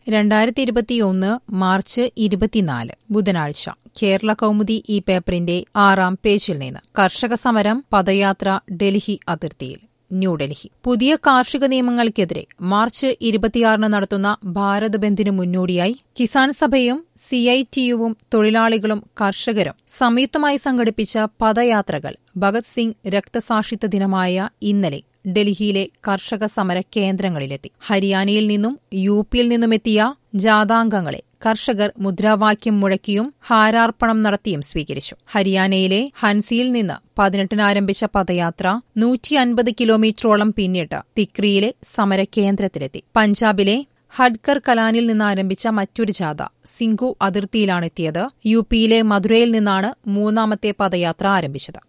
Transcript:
2021 March 24 ബുധനാഴ്ച കേരള കൗമുദി ഈ പേപ്പറിന്റെ 6-ാം പേജിൽ നിന്ന് കർഷക സമരം പദയാത്ര ഡൽഹി അതിർത്തിയിൽ. ന്യൂഡൽഹി. പുതിയ കാർഷിക നിയമങ്ങൾക്കെതിരെ മാർച്ച് 26 നടത്തുന്ന ഭാരത് ബന്ദിന് മുന്നോടിയായി കിസാൻ സഭയും CITUവും തൊഴിലാളികളും കർഷകരും സംയുക്തമായി സംഘടിപ്പിച്ച പദയാത്രകൾ ഭഗത് സിംഗ് രക്തസാക്ഷിത്വ ദിനമായ ഇന്നലെ ഡൽഹിയിലെ കർഷക സമര കേന്ദ്രങ്ങളിലെത്തി. ഹരിയാനയിൽ നിന്നും UPയിൽ നിന്നുമെത്തിയ ജാഥാംഗങ്ങളെ കർഷകർ മുദ്രാവാക്യം മുഴക്കിയും ഹാരാർപ്പണം നടത്തിയും സ്വീകരിച്ചു. ഹരിയാനയിലെ ഹൻസിയിൽ നിന്ന് 18 ആരംഭിച്ച പദയാത്ര 150 കിലോമീറ്ററോളം പിന്നിട്ട് തിക്രിയിലെ സമരകേന്ദ്രത്തിലെത്തി. പഞ്ചാബിലെ ഹഡ്കർ കലാനിൽ നിന്ന് ആരംഭിച്ച മറ്റൊരു ജാഥ സിംഘു അതിർത്തിയിലാണെത്തിയത്. UPയിലെ മധുരയിൽ നിന്നാണ് മൂന്നാമത്തെ പദയാത്ര ആരംഭിച്ചത്.